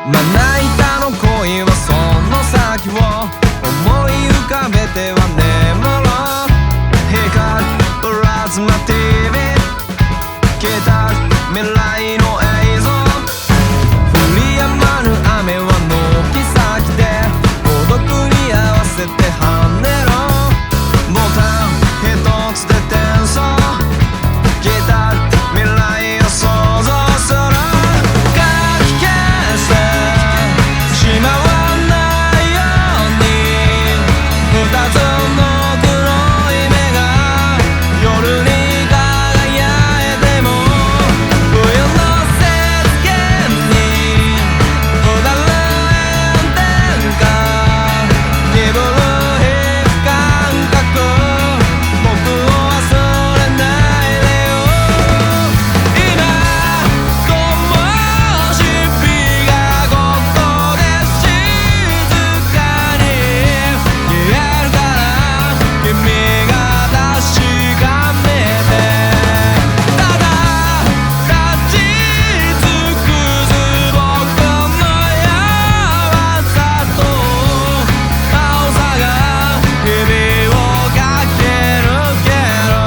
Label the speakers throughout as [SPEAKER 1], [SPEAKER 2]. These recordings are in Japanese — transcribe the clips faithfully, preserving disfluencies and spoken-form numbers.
[SPEAKER 1] まな板の恋はその先を思い浮かべては眠ろう。光プラズマ ティーブイ 消えた未来の映像。降り止まぬ雨は軒先で孤独に合わせて跳ねろ。ボタン一つで転送。消えた未来を想像する。かき消してしまわないように二つの黒い目が夜に輝いても冬の雪原にうだる炎天下鈍る皮膚感覚僕を忘れないでよ。今灯火がここで静かに消えるから君が確かめて。ただ立ち尽くす僕の弱さと青さが日々を駆け抜ける。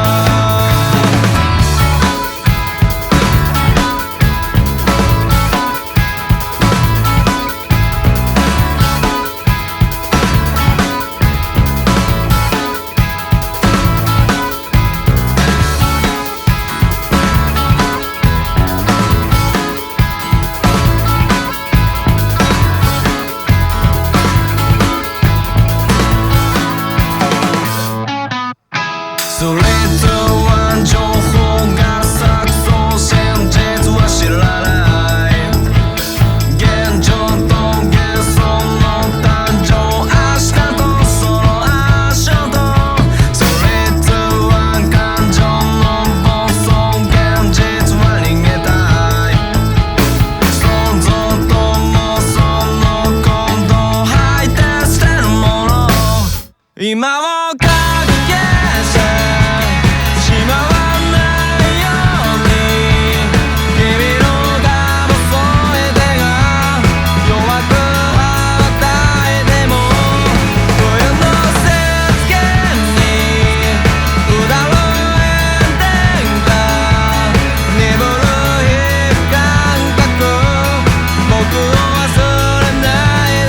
[SPEAKER 1] スリー、ツー、ワン情報が錯綜真実は知らない。現状と幻想の誕生明日とその足音。スリー、ツー、ワン感情の暴走。現実は逃げたい。想像と妄想の行動吐いて捨てるもの。今をかき消してしまわないように君のが細い手が弱く羽ばたいても冬の雪原にうだる炎天下鈍る皮膚感覚僕を忘れない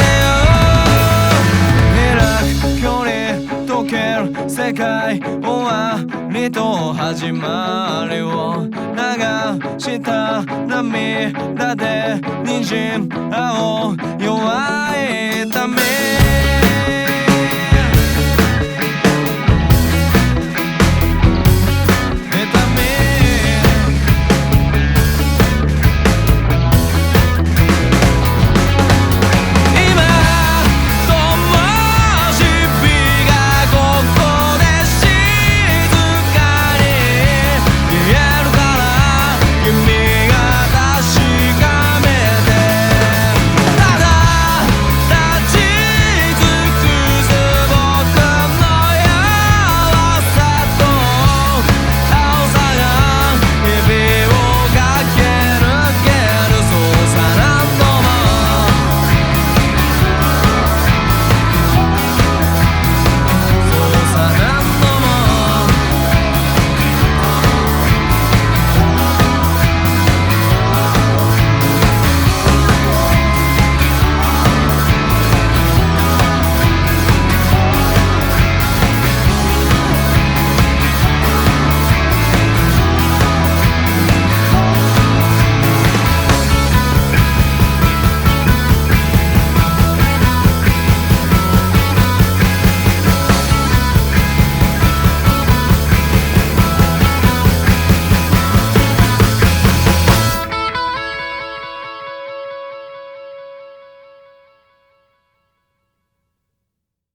[SPEAKER 1] でよ。開く距離溶ける世界終わりと始まりを流した涙で滲む青弱いため